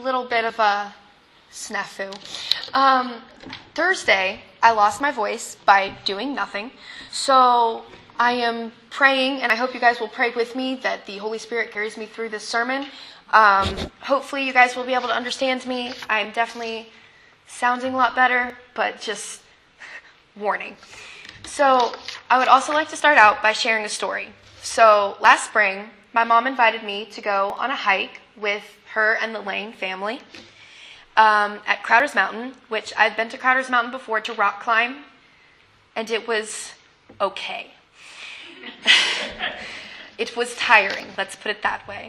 little bit of a snafu. Thursday, I lost my voice by doing nothing. So I am praying, and I hope you guys will pray with me that the Holy Spirit carries me through this sermon. Hopefully you guys will be able to understand me. I'm definitely sounding a lot better, but just warning. So I would also like to start out by sharing a story. So last spring, my mom invited me to go on a hike with her and the Lang family at Crowder's Mountain, which I've been to Crowder's Mountain before to rock climb, and it was okay. It was tiring, let's put it that way.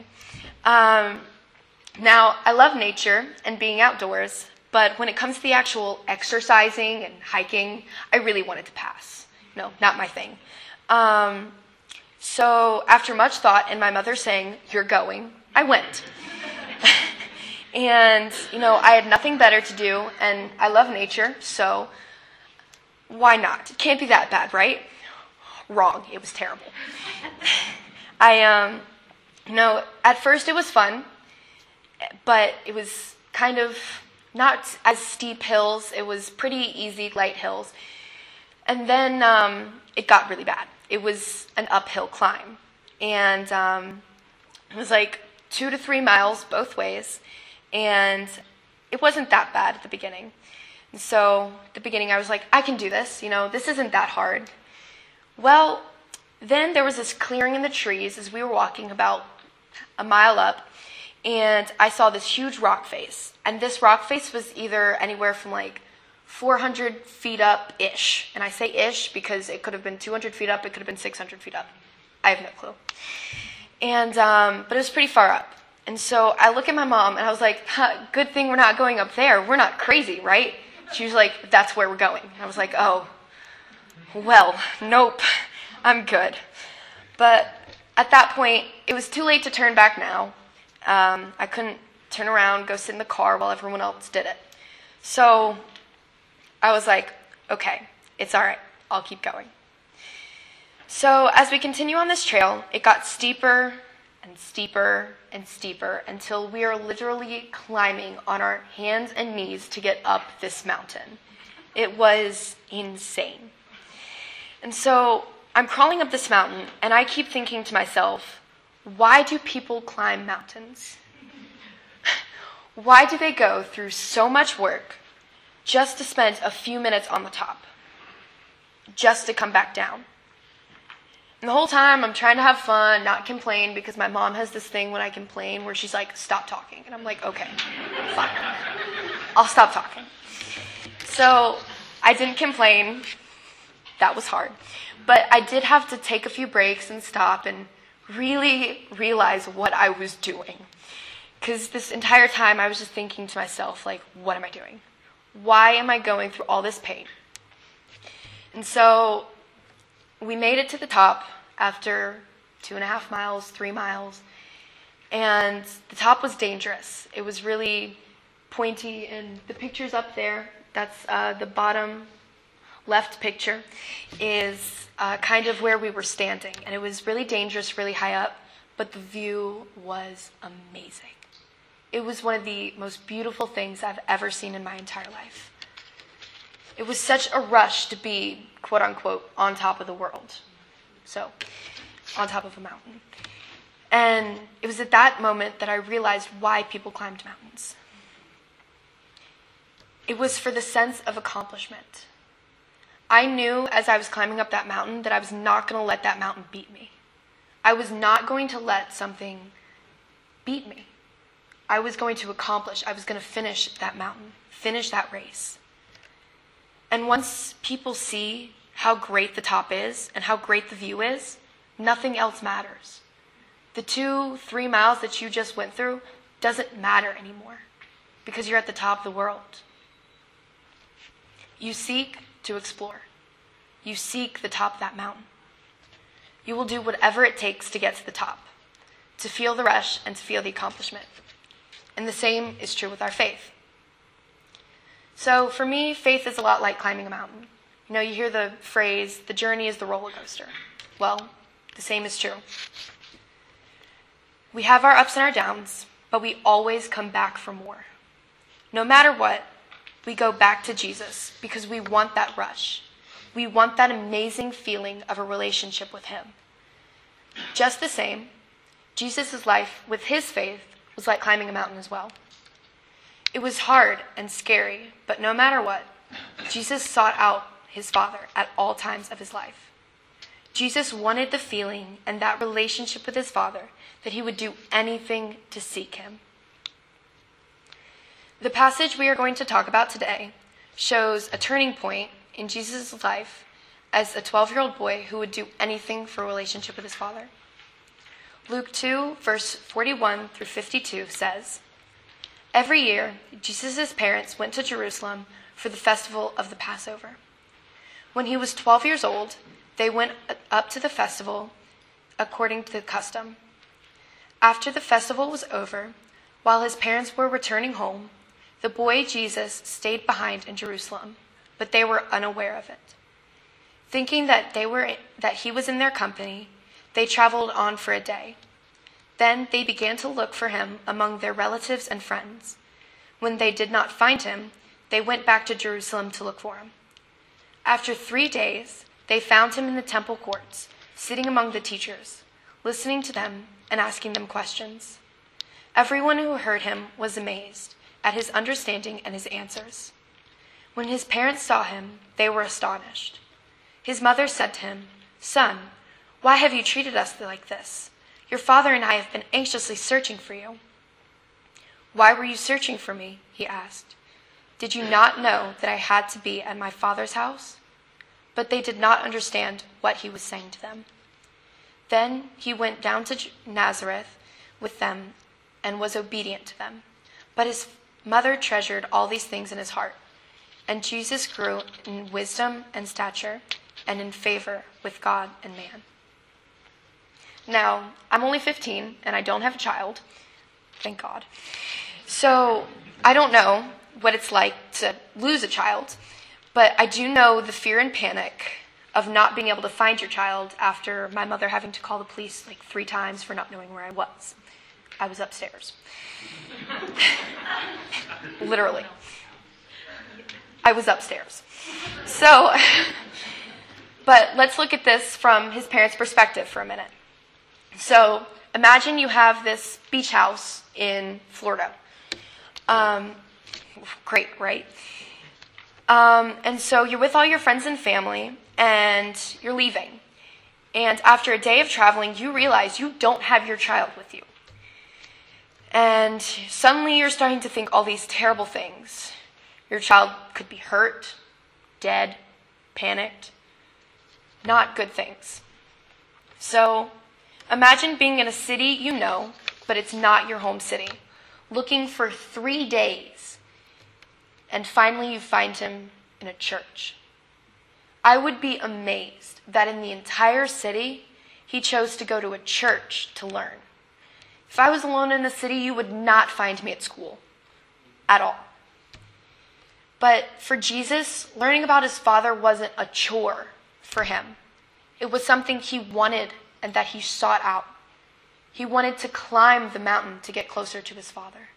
Now, I love nature and being outdoors, but when it comes to the actual exercising and hiking, I really wanted to pass. No, not my thing. So after much thought and my mother saying, "You're going," I went. And, I had nothing better to do, and I love nature, so why not? It can't be that bad, right? Wrong. It was terrible. At first it was fun, but it was kind of not as steep hills. It was pretty easy, light hills. And then it got really bad. It was an uphill climb. And it was like 2 to 3 miles both ways. And it wasn't that bad at the beginning. And so at the beginning I was like, I can do this. This isn't that hard. Well, then there was this clearing in the trees as we were walking about a mile up. And I saw this huge rock face. And this rock face was either anywhere from like 400 feet up-ish. And I say ish because it could have been 200 feet up. It could have been 600 feet up. I have no clue. And but it was pretty far up. And so I look at my mom and I was like, good thing we're not going up there. We're not crazy, right? She was like, that's where we're going. And I was like, oh, well, nope, I'm good. But at that point, it was too late to turn back now. I couldn't turn around, go sit in the car while everyone else did it. So I was like, okay, it's all right. I'll keep going. So as we continue on this trail, it got steeper and steeper and steeper until we are literally climbing on our hands and knees to get up this mountain. It was insane. And so I'm crawling up this mountain, and I keep thinking to myself, why do people climb mountains? Why do they go through so much work just to spend a few minutes on the top? Just to come back down? And the whole time I'm trying to have fun, not complain, because my mom has this thing when I complain where she's like, stop talking. And I'm like, okay, fine. I'll stop talking. So I didn't complain. That was hard. But I did have to take a few breaks and stop and really realize what I was doing. Because this entire time I was just thinking to myself, like, what am I doing? Why am I going through all this pain? And so we made it to the top after 2.5 miles, 3 miles. And the top was dangerous. It was really pointy, and the picture's up there. That's the bottom left picture is kind of where we were standing. And it was really dangerous, really high up, but the view was amazing. It was one of the most beautiful things I've ever seen in my entire life. It was such a rush to be, quote unquote, on top of the world. So, on top of a mountain. And it was at that moment that I realized why people climbed mountains. It was for the sense of accomplishment. I knew as I was climbing up that mountain that I was not going to let that mountain beat me. I was not going to let something beat me. I was going to accomplish. I was going to finish that mountain, finish that race. And once people see how great the top is and how great the view is, nothing else matters. The 2-3 miles that you just went through doesn't matter anymore because you're at the top of the world. You seek to explore. You seek the top of that mountain. You will do whatever it takes to get to the top, to feel the rush and to feel the accomplishment. And the same is true with our faith. So for me, faith is a lot like climbing a mountain. You hear the phrase, the journey is the roller coaster. Well, the same is true. We have our ups and our downs. but we always come back for more. No matter what, we go back to Jesus because we want that rush. We want that amazing feeling of a relationship with him. Just the same, Jesus' life with his faith was like climbing a mountain as well. It was hard and scary, but no matter what, Jesus sought out his Father at all times of his life. Jesus wanted the feeling and that relationship with his Father that he would do anything to seek him. The passage we are going to talk about today shows a turning point in Jesus' life as a 12-year-old boy who would do anything for a relationship with his Father. Luke 2, verse 41 through 52 says, "Every year, Jesus' parents went to Jerusalem for the festival of the Passover. When he was 12 years old, they went up to the festival according to the custom. After the festival was over, while his parents were returning home, the boy Jesus stayed behind in Jerusalem, but they were unaware of it. Thinking that he was in their company, they traveled on for a day. Then they began to look for him among their relatives and friends. When they did not find him, they went back to Jerusalem to look for him. After 3 days, they found him in the temple courts, sitting among the teachers, listening to them and asking them questions. Everyone who heard him was amazed at his understanding and his answers. When his parents saw him, they were astonished. His mother said to him, 'Son, why have you treated us like this? Your father and I have been anxiously searching for you.' 'Why were you searching for me?' he asked. 'Did you not know that I had to be at my father's house?' But they did not understand what he was saying to them. Then he went down to Nazareth with them and was obedient to them. But his mother treasured all these things in his heart. And Jesus grew in wisdom and stature and in favor with God and man." Now, I'm only 15 and I don't have a child. Thank God. So I don't know what it's like to lose a child, but I do know the fear and panic of not being able to find your child after my mother having to call the police like 3 times for not knowing where I was. I was upstairs. Literally. I was upstairs. So, but let's look at this from his parents' perspective for a minute. So, imagine you have this beach house in Florida. Great, right? And so you're with all your friends and family, and you're leaving. And after a day of traveling, you realize you don't have your child with you. And suddenly you're starting to think all these terrible things. Your child could be hurt, dead, panicked. Not good things. So imagine being in a city you know, but it's not your home city, looking for 3 days, and finally you find him in a church. I would be amazed that in the entire city, he chose to go to a church to learn. If I was alone in the city, you would not find me at school at all. But for Jesus, learning about his Father wasn't a chore for him. It was something he wanted and that he sought out. He wanted to climb the mountain to get closer to his Father.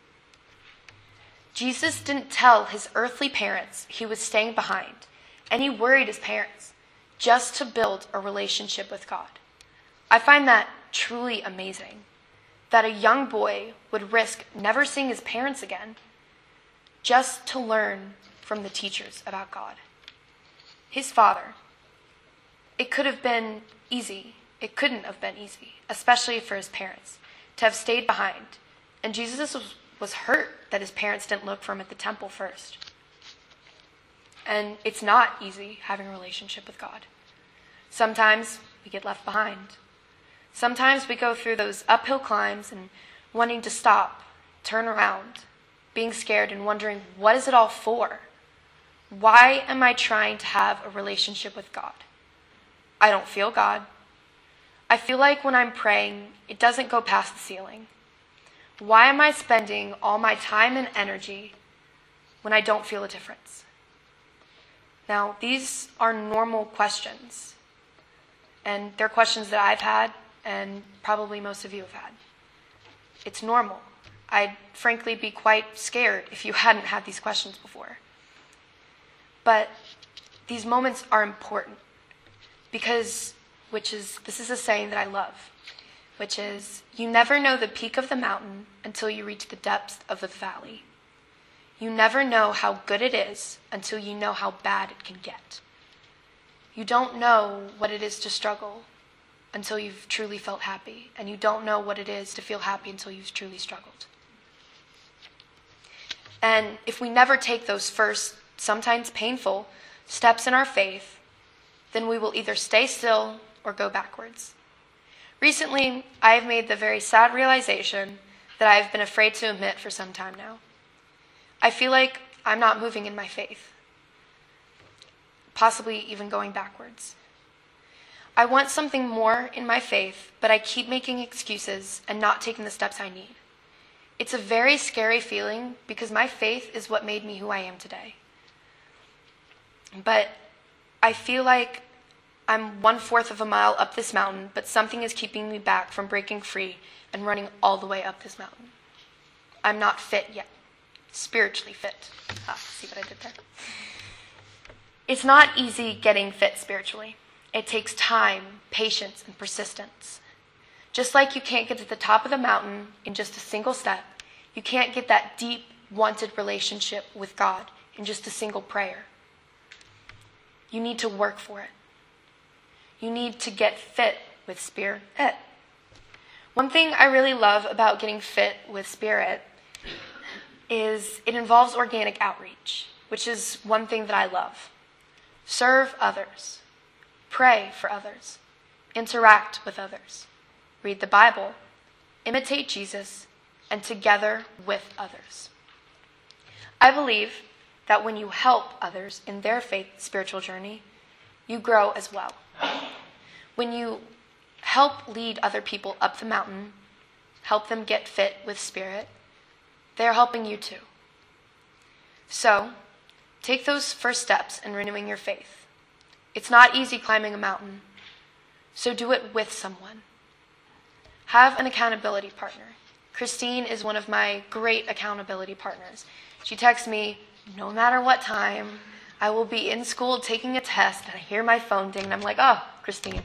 Jesus didn't tell his earthly parents he was staying behind, and he worried his parents just to build a relationship with God. I find that truly amazing, that a young boy would risk never seeing his parents again just to learn from the teachers about God. His Father. It could have been easy. It couldn't have been easy, especially for his parents, to have stayed behind. And Jesus was hurt that his parents didn't look for him at the temple first. And it's not easy having a relationship with God. Sometimes we get left behind. Sometimes we go through those uphill climbs and wanting to stop, turn around, being scared and wondering, what is it all for? Why am I trying to have a relationship with God? I don't feel God. I feel like when I'm praying, it doesn't go past the ceiling. Why am I spending all my time and energy when I don't feel a difference? Now, these are normal questions. And they're questions that I've had and probably most of you have had. It's normal. I'd frankly be quite scared if you hadn't had these questions before. But these moments are important because, this is a saying that I love, which is, you never know the peak of the mountain until you reach the depths of the valley. You never know how good it is until you know how bad it can get. You don't know what it is to struggle until you've truly felt happy, and you don't know what it is to feel happy until you've truly struggled. And if we never take those first, sometimes painful, steps in our faith, then we will either stay still or go backwards. Recently, I have made the very sad realization that I have been afraid to admit for some time now. I feel like I'm not moving in my faith, possibly even going backwards. I want something more in my faith, but I keep making excuses and not taking the steps I need. It's a very scary feeling because my faith is what made me who I am today. But I feel like I'm 1/4 of a mile up this mountain, but something is keeping me back from breaking free and running all the way up this mountain. I'm not fit yet. Spiritually fit. See what I did there? It's not easy getting fit spiritually. It takes time, patience, and persistence. Just like you can't get to the top of the mountain in just a single step, you can't get that deep, wanted relationship with God in just a single prayer. You need to work for it. You need to get fit with Spirit. One thing I really love about getting fit with Spirit is it involves organic outreach, which is one thing that I love. Serve others. Pray for others. Interact with others. Read the Bible. Imitate Jesus. And together with others. I believe that when you help others in their faith spiritual journey, you grow as well. When you help lead other people up the mountain, help them get fit with Spirit, they're helping you too. So, take those first steps in renewing your faith. It's not easy climbing a mountain, so do it with someone. Have an accountability partner. Christine is one of my great accountability partners. She texts me, no matter what time, I will be in school taking a test, and I hear my phone ding, and I'm like, oh, Christine.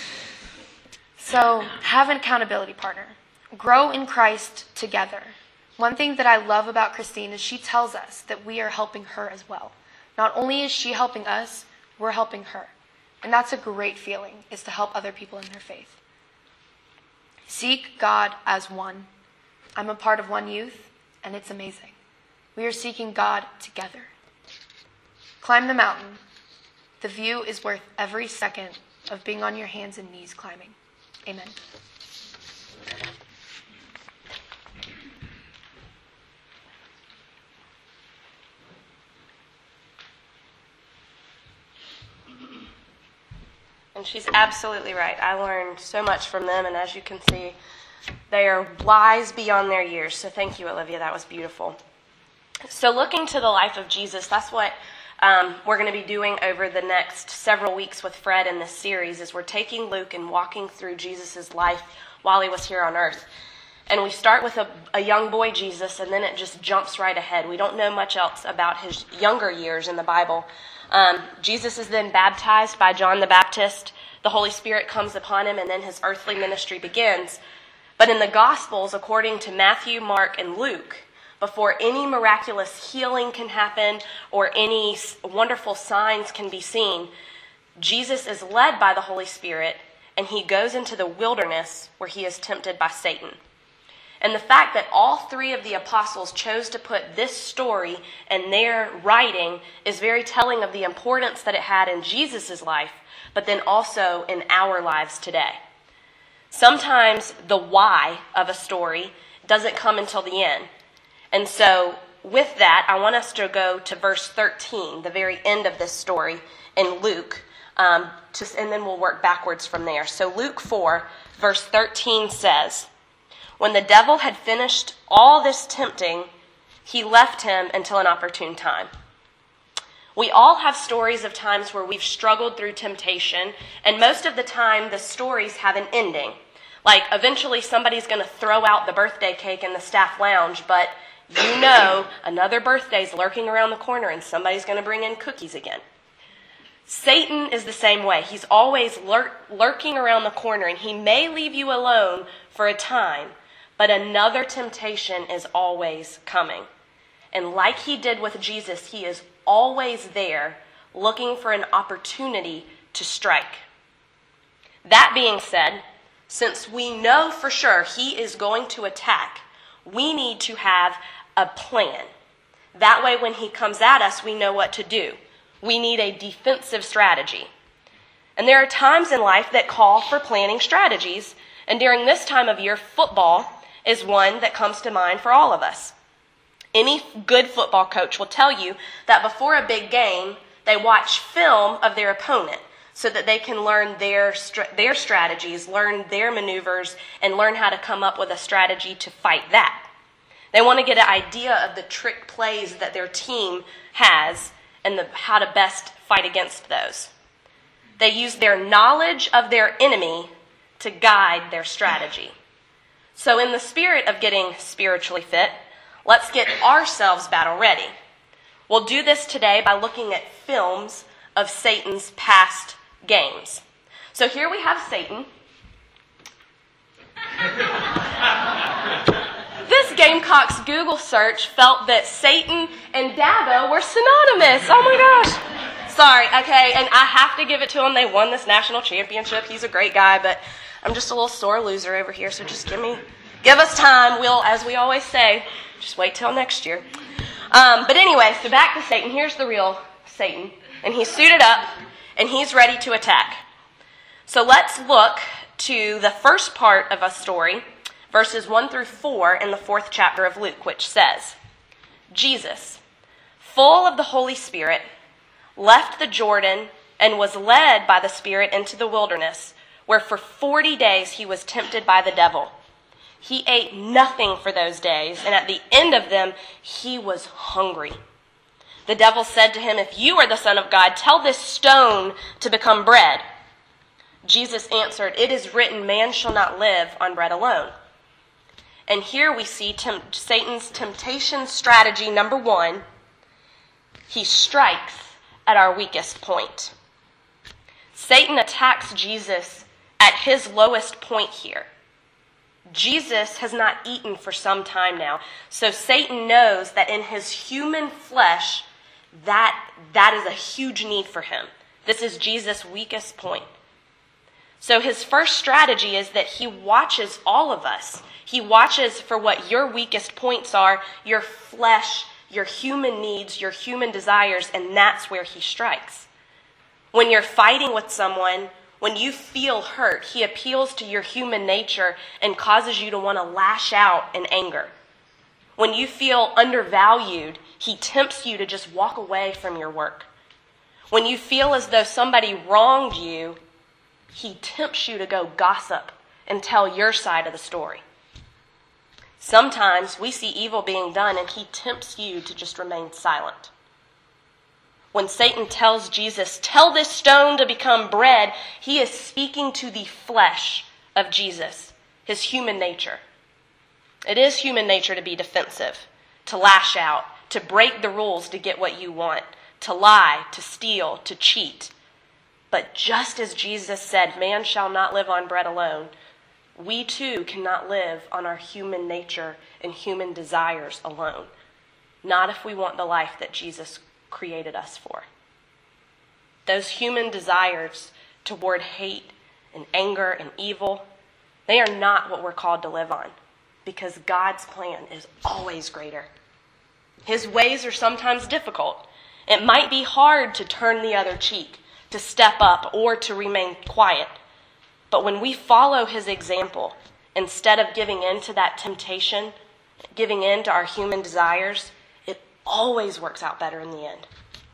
So, have an accountability partner. Grow in Christ together. One thing that I love about Christine is she tells us that we are helping her as well. Not only is she helping us, we're helping her. And that's a great feeling, is to help other people in their faith. Seek God as one. I'm a part of One Youth, and it's amazing. We are seeking God together. Climb the mountain. The view is worth every second of being on your hands and knees climbing. Amen. And she's absolutely right. I learned so much from them, and as you can see, they are wise beyond their years. So thank you, Olivia. That was beautiful. So looking to the life of Jesus, that's what we're going to be doing over the next several weeks with Fred in this series, is we're taking Luke and walking through Jesus' life while he was here on earth. And we start with a young boy, Jesus, and then it just jumps right ahead. We don't know much else about his younger years in the Bible. Jesus is then baptized by John the Baptist. The Holy Spirit comes upon him, and then his earthly ministry begins. But in the Gospels, according to Matthew, Mark, and Luke, before any miraculous healing can happen or any wonderful signs can be seen, Jesus is led by the Holy Spirit, and he goes into the wilderness where he is tempted by Satan. And the fact that all three of the apostles chose to put this story in their writing is very telling of the importance that it had in Jesus' life, but then also in our lives today. Sometimes the why of a story doesn't come until the end. And so with that, I want us to go to verse 13, the very end of this story in Luke, and then we'll work backwards from there. So Luke 4, verse 13 says, "When the devil had finished all this tempting, he left him until an opportune time." We all have stories of times where we've struggled through temptation, and most of the time the stories have an ending. Like, eventually somebody's going to throw out the birthday cake in the staff lounge, but you know another birthday's lurking around the corner and somebody's going to bring in cookies again. Satan is the same way. He's always lurking around the corner, and he may leave you alone for a time, but another temptation is always coming. And like he did with Jesus, he is always there looking for an opportunity to strike. That being said, since we know for sure he is going to attack, we need to have a plan. That way, when he comes at us, we know what to do. We need a defensive strategy. And there are times in life that call for planning strategies, and during this time of year, football is one that comes to mind for all of us. Any good football coach will tell you that before a big game, they watch film of their opponent so that they can learn their strategies, learn their maneuvers, and learn how to come up with a strategy to fight that. They want to get an idea of the trick plays that their team has and how to best fight against those. They use their knowledge of their enemy to guide their strategy. So in the spirit of getting spiritually fit, let's get ourselves battle ready. We'll do this today by looking at films of Satan's past games. So here we have Satan. This Gamecock's Google search felt that Satan and Dabo were synonymous. Oh my gosh. Sorry, okay, and I have to give it to him. They won this national championship. He's a great guy, but I'm just a little sore loser over here, so just give us time. We'll, as we always say, just wait till next year. But anyway, so back to Satan. Here's the real Satan, and he's suited up, and he's ready to attack. So let's look to the first part of a story, verses 1 through 4 in the 4th chapter of Luke, which says, Jesus, full of the Holy Spirit, left the Jordan and was led by the Spirit into the wilderness, where for 40 days he was tempted by the devil. He ate nothing for those days, and at the end of them he was hungry. The devil said to him, "If you are the Son of God, tell this stone to become bread." Jesus answered, "It is written, man shall not live on bread alone." And here we see Satan's temptation strategy number 1. He strikes at our weakest point. Satan attacks Jesus at his lowest point here. Jesus has not eaten for some time now, so Satan knows that in his human flesh, that is a huge need for him. This is Jesus' weakest point. So his first strategy is that he watches all of us. He watches for what your weakest points are, your flesh, your human needs, your human desires, and that's where he strikes. When you're fighting with someone, when you feel hurt, he appeals to your human nature and causes you to want to lash out in anger. When you feel undervalued, he tempts you to just walk away from your work. When you feel as though somebody wronged you, he tempts you to go gossip and tell your side of the story. Sometimes we see evil being done and he tempts you to just remain silent. When Satan tells Jesus, "Tell this stone to become bread," he is speaking to the flesh of Jesus, his human nature. It is human nature to be defensive, to lash out, to break the rules to get what you want, to lie, to steal, to cheat. But just as Jesus said, man shall not live on bread alone, we too cannot live on our human nature and human desires alone. Not if we want the life that Jesus created us for. Those human desires toward hate and anger and evil, they are not what we're called to live on, because God's plan is always greater. His ways are sometimes difficult. It might be hard to turn the other cheek, to step up, or to remain quiet. But when we follow his example, instead of giving in to that temptation, giving in to our human desires, it always works out better in the end.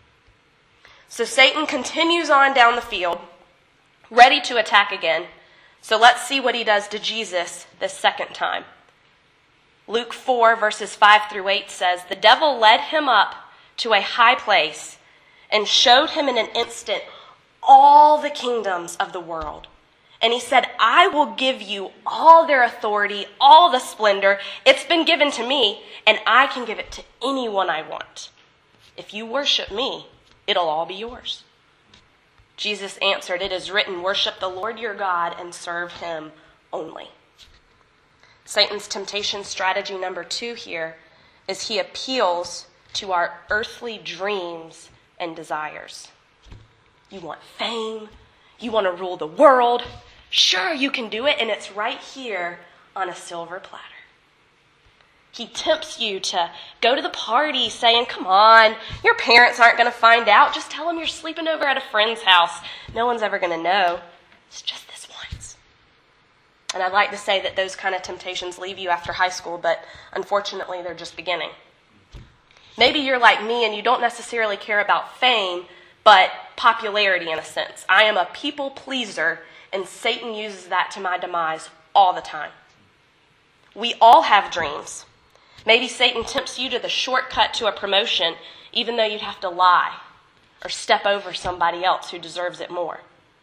So Satan continues on down the field, ready to attack again. So let's see what he does to Jesus this second time. Luke 4, verses 5 through 8 says, "The devil led him up to a high place and showed him in an instant all the kingdoms of the world And he said, I will give you all their authority, all the splendor. It's been given to me, and I can give it to anyone I want. If you worship me, it'll all be yours. Jesus answered, it is written, worship the Lord your God and serve him only. Satan's temptation strategy number 2 here is he appeals to our earthly dreams and desires. You want fame. You want to rule the world. Sure, you can do it, and it's right here on a silver platter. He tempts you to go to the party saying, come on, your parents aren't going to find out. Just tell them you're sleeping over at a friend's house. No one's ever going to know. It's just this once. And I'd like to say that those kind of temptations leave you after high school, but unfortunately, they're just beginning. Maybe you're like me and you don't necessarily care about fame, but popularity in a sense. I am a people pleaser, and Satan uses that to my demise all the time. We all have dreams. Maybe Satan tempts you to the shortcut to a promotion, even though you'd have to lie or step over somebody else who deserves it more.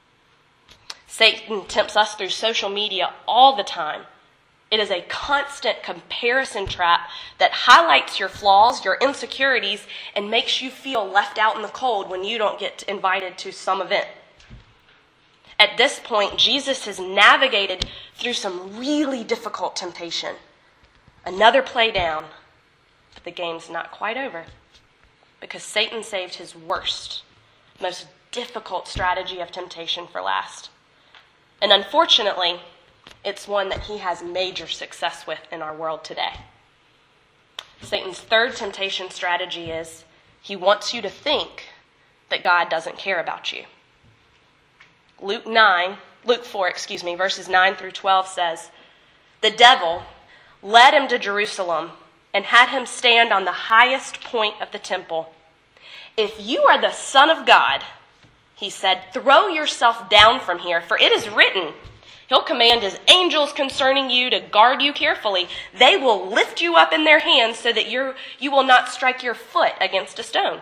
Satan tempts us through social media all the time. It is a constant comparison trap that highlights your flaws, your insecurities, and makes you feel left out in the cold when you don't get invited to some event. At this point, Jesus has navigated through some really difficult temptation. Another play down, but the game's not quite over because Satan saved his worst, most difficult strategy of temptation for last. And unfortunately, it's one that he has major success with in our world today. Satan's third temptation strategy is he wants you to think that God doesn't care about you. Luke 4, verses 9 through 12 says, the devil led him to Jerusalem and had him stand on the highest point of the temple. If you are the Son of God, he said, throw yourself down from here, for it is written, he'll command his angels concerning you to guard you carefully. They will lift you up in their hands so that you will not strike your foot against a stone.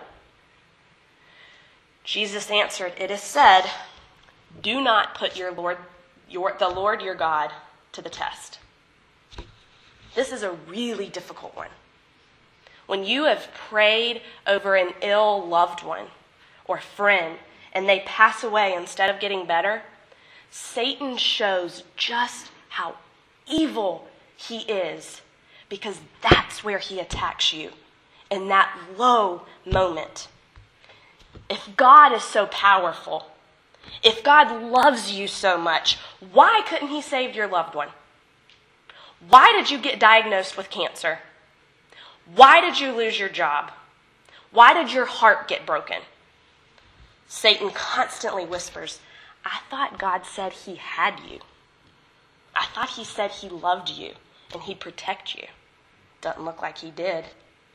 Jesus answered, it is said, do not put the Lord your God to the test. This is a really difficult one. When you have prayed over an ill loved one or friend and they pass away instead of getting better, Satan shows just how evil he is because that's where he attacks you, in that low moment. If God is so powerful, if God loves you so much, why couldn't he save your loved one? Why did you get diagnosed with cancer? Why did you lose your job? Why did your heart get broken? Satan constantly whispers, I thought God said he had you. I thought he said he loved you and he'd protect you. Doesn't look like he did.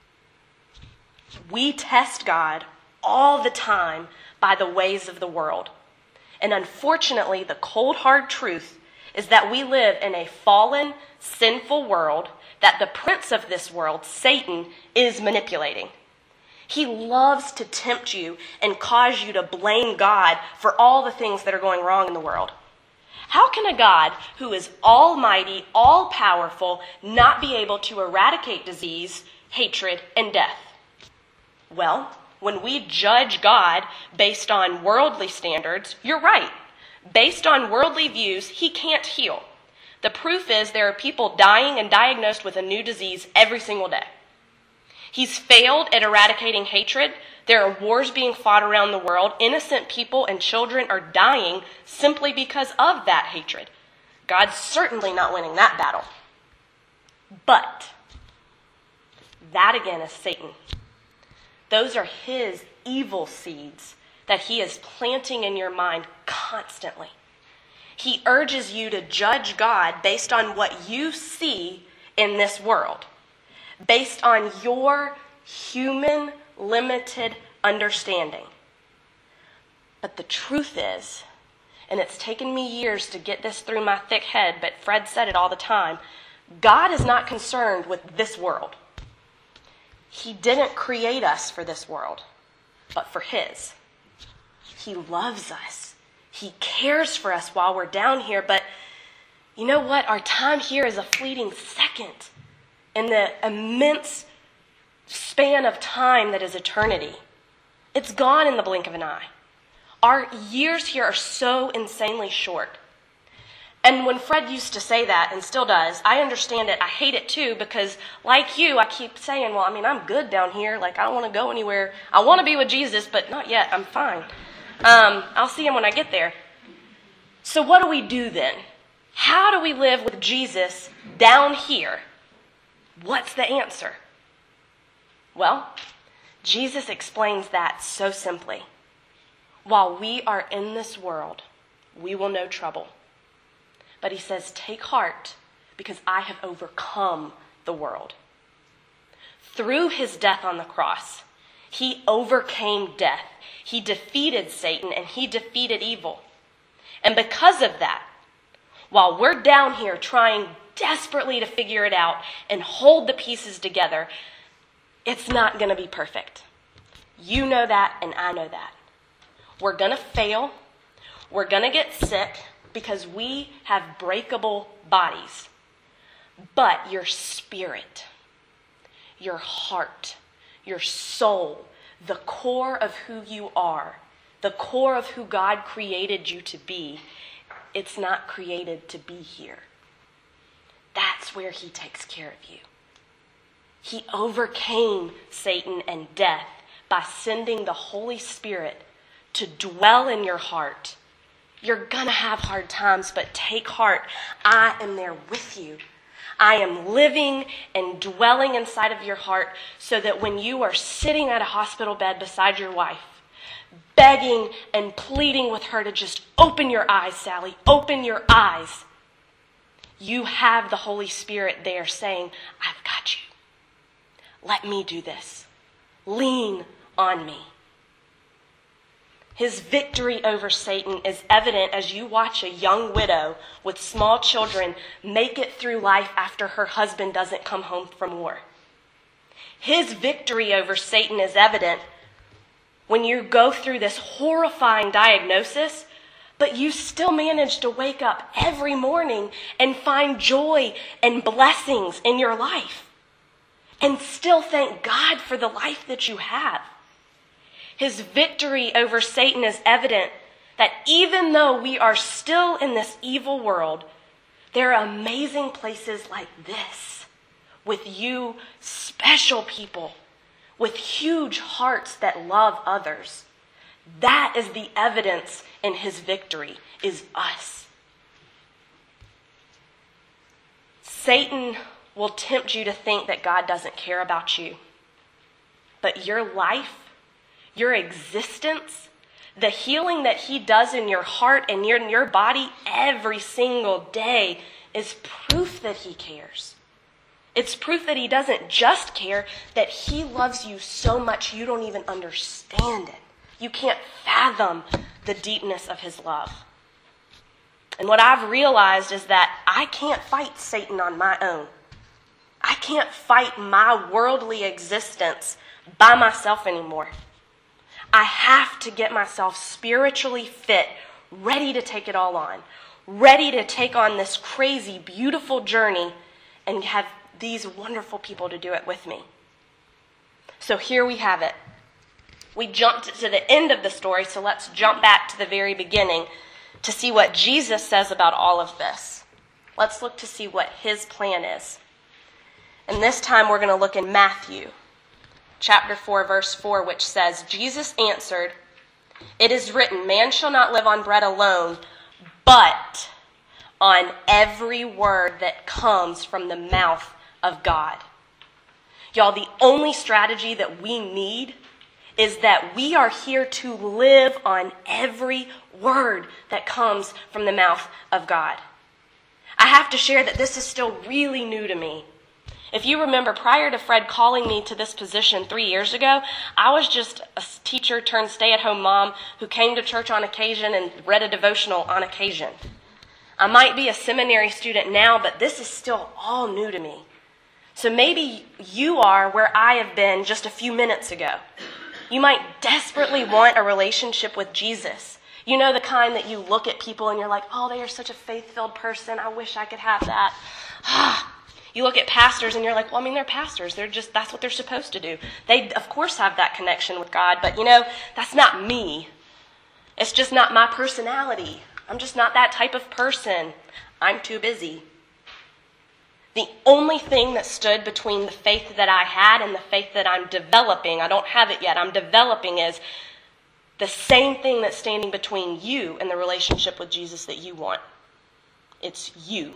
We test God all the time by the ways of the world. And unfortunately, the cold, hard truth is that we live in a fallen, sinful world that the prince of this world, Satan, is manipulating. He loves to tempt you and cause you to blame God for all the things that are going wrong in the world. How can a God who is almighty, all-powerful, not be able to eradicate disease, hatred, and death? Well, when we judge God based on worldly standards, you're right. Based on worldly views, he can't heal. The proof is there are people dying and diagnosed with a new disease every single day. He's failed at eradicating hatred. There are wars being fought around the world. Innocent people and children are dying simply because of that hatred. God's certainly not winning that battle. But that again is Satan. Those are his evil seeds that he is planting in your mind constantly. He urges you to judge God based on what you see in this world, based on your human, limited understanding. But the truth is, and it's taken me years to get this through my thick head, but Fred said it all the time, God is not concerned with this world. He didn't create us for this world, but for his. He loves us. He cares for us while we're down here, but you know what? Our time here is a fleeting second in the immense span of time that is eternity. It's gone in the blink of an eye. Our years here are so insanely short. And when Fred used to say that, and still does, I understand it. I hate it too, because like you, I keep saying, well, I'm good down here. Like, I don't want to go anywhere. I want to be with Jesus, but not yet. I'm fine. I'll see him when I get there. So what do we do then? How do we live with Jesus down here? What's the answer? Well, Jesus explains that so simply. While we are in this world, we will know trouble. But he says, take heart, because I have overcome the world. Through his death on the cross, he overcame death. He defeated Satan and he defeated evil. And because of that, while we're down here trying desperately to figure it out and hold the pieces together, it's not going to be perfect. You know that and I know that. We're going to fail. We're going to get sick because we have breakable bodies. But your spirit, your heart, your soul, the core of who you are, the core of who God created you to be, it's not created to be here. That's where he takes care of you. He overcame Satan and death by sending the Holy Spirit to dwell in your heart. You're going to have hard times, but take heart. I am there with you. I am living and dwelling inside of your heart so that when you are sitting at a hospital bed beside your wife, begging and pleading with her to just open your eyes, Sally, open your eyes, you have the Holy Spirit there saying, I've got you. Let me do this. Lean on me. His victory over Satan is evident as you watch a young widow with small children make it through life after her husband doesn't come home from war. His victory over Satan is evident when you go through this horrifying diagnosis, but you still manage to wake up every morning and find joy and blessings in your life and still thank God for the life that you have. His victory over Satan is evident that even though we are still in this evil world, there are amazing places like this with you, special people with huge hearts that love others. That is the evidence in his victory, is us. Satan will tempt you to think that God doesn't care about you. But your life, your existence, the healing that he does in your heart and in your body every single day is proof that he cares. It's proof that he doesn't just care, that he loves you so much you don't even understand it. You can't fathom the deepness of his love. And what I've realized is that I can't fight Satan on my own. I can't fight my worldly existence by myself anymore. I have to get myself spiritually fit, ready to take it all on, ready to take on this crazy, beautiful journey and have these wonderful people to do it with me. So here we have it. We jumped to the end of the story, so let's jump back to the very beginning to see what Jesus says about all of this. Let's look to see what his plan is. And this time we're going to look in Matthew chapter 4, verse 4, which says, Jesus answered, "It is written, man shall not live on bread alone, but on every word that comes from the mouth of God." Y'all, the only strategy that we need is that we are here to live on every word that comes from the mouth of God. I have to share that this is still really new to me. If you remember, prior to Fred calling me to this position 3 years ago, I was just a teacher turned stay-at-home mom who came to church on occasion and read a devotional on occasion. I might be a seminary student now, but this is still all new to me. So maybe you are where I have been just a few minutes ago. You might desperately want a relationship with Jesus. You know, the kind that you look at people and you're like, oh, they are such a faith-filled person. I wish I could have that. You look at pastors and you're like, well, I mean, they're pastors. That's what they're supposed to do. They, of course, have that connection with God. But, you know, that's not me. It's just not my personality. I'm just not that type of person. I'm too busy. The only thing that stood between the faith that I had and the faith that I'm developing, I don't have it yet, I'm developing, is the same thing that's standing between you and the relationship with Jesus that you want. It's you.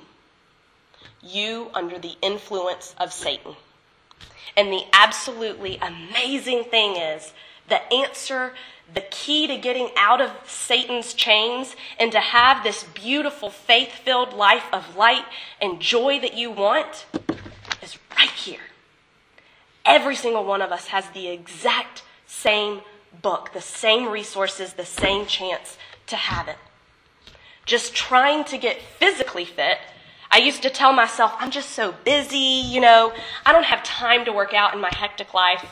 You under the influence of Satan. And the absolutely amazing thing is, the answer, the key to getting out of Satan's chains and to have this beautiful faith-filled life of light and joy that you want is right here. Every single one of us has the exact same book, the same resources, the same chance to have it. Just trying to get physically fit. I used to tell myself, I'm just so busy, you know, I don't have time to work out in my hectic life.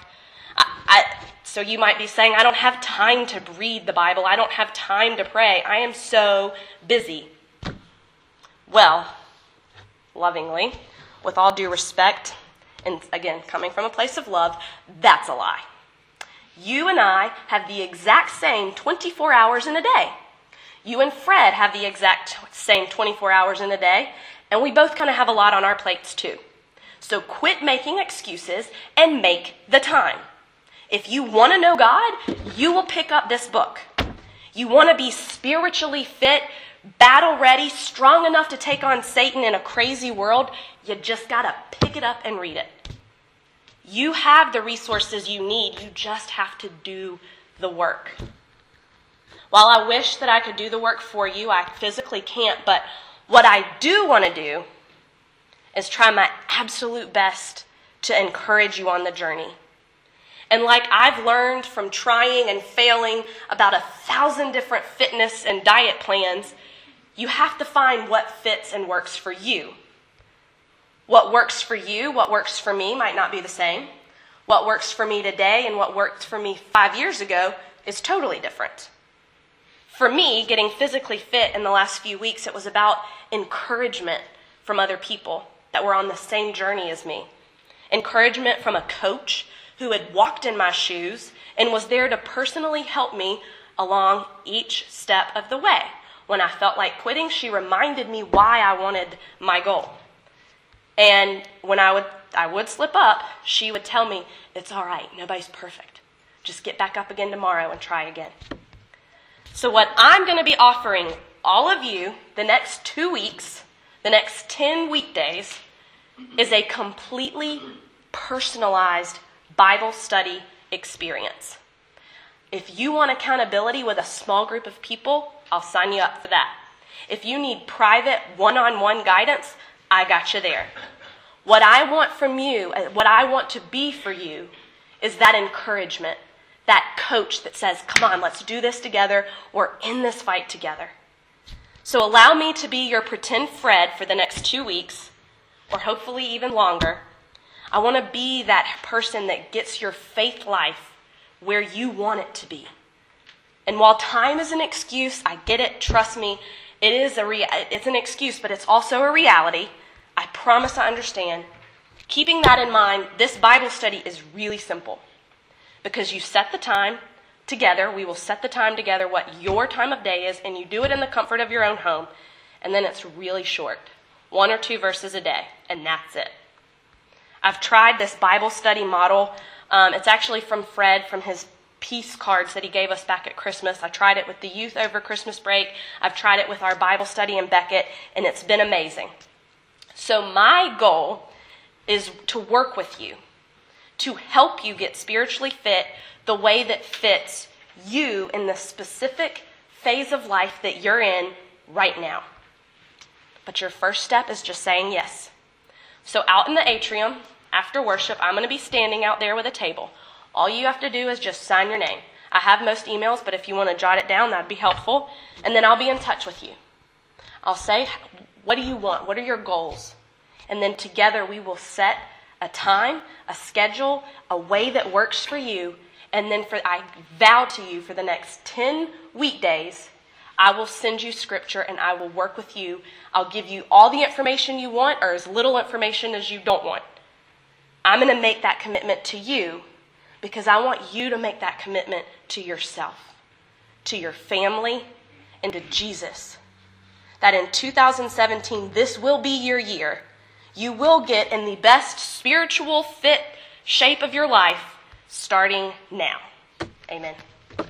So you might be saying, I don't have time to read the Bible. I don't have time to pray. I am so busy. Well, lovingly, with all due respect, and again, coming from a place of love, that's a lie. You and I have the exact same 24 hours in a day. You and Fred have the exact same 24 hours in a day, and we both kind of have a lot on our plates too. So quit making excuses and make the time. If you want to know God, you will pick up this book. You want to be spiritually fit, battle ready, strong enough to take on Satan in a crazy world, you just got to pick it up and read it. You have the resources you need. You just have to do the work. While I wish that I could do the work for you, I physically can't. But what I do want to do is try my absolute best to encourage you on the journey. And like I've learned from trying and failing about 1,000 different fitness and diet plans, you have to find what fits and works for you. What works for you, what works for me might not be the same. What works for me today and what worked for me 5 years ago is totally different. For me, getting physically fit in the last few weeks, it was about encouragement from other people that were on the same journey as me. Encouragement from a coach who had walked in my shoes and was there to personally help me along each step of the way. When I felt like quitting, she reminded me why I wanted my goal. And when I would slip up, she would tell me, it's all right, nobody's perfect. Just get back up again tomorrow and try again. So what I'm going to be offering all of you the next 2 weeks, the next 10 weekdays, is a completely personalized Bible study experience. If you want accountability with a small group of people, I'll sign you up for that. If you need private one-on-one guidance, I got you there. What I want from you, what I want to be for you, is that encouragement, that coach that says, come on, let's do this together. We're in this fight together. So allow me to be your pretend Fred for the next 2 weeks, or hopefully even longer. I want to be that person that gets your faith life where you want it to be. And while time is an excuse, I get it, trust me, it's an excuse, but it's also a reality. I promise I understand. Keeping that in mind, this Bible study is really simple. Because you set the time together, we will set the time together what your time of day is, and you do it in the comfort of your own home. And then it's really short. 1 or 2 verses a day, and that's it. I've tried this Bible study model. It's actually from Fred, from his peace cards that he gave us back at Christmas. I tried it with the youth over Christmas break. I've tried it with our Bible study in Beckett, and it's been amazing. So my goal is to work with you, to help you get spiritually fit the way that fits you in the specific phase of life that you're in right now. But your first step is just saying yes. So out in the atrium, after worship, I'm going to be standing out there with a table. All you have to do is just sign your name. I have most emails, but if you want to jot it down, that'd be helpful. And then I'll be in touch with you. I'll say, what do you want? What are your goals? And then together we will set a time, a schedule, a way that works for you. And then I vow to you for the next 10 weekdays, I will send you scripture and I will work with you. I'll give you all the information you want or as little information as you don't want. I'm going to make that commitment to you because I want you to make that commitment to yourself, to your family, and to Jesus. That in 2017, this will be your year. You will get in the best spiritual fit shape of your life starting now. Amen.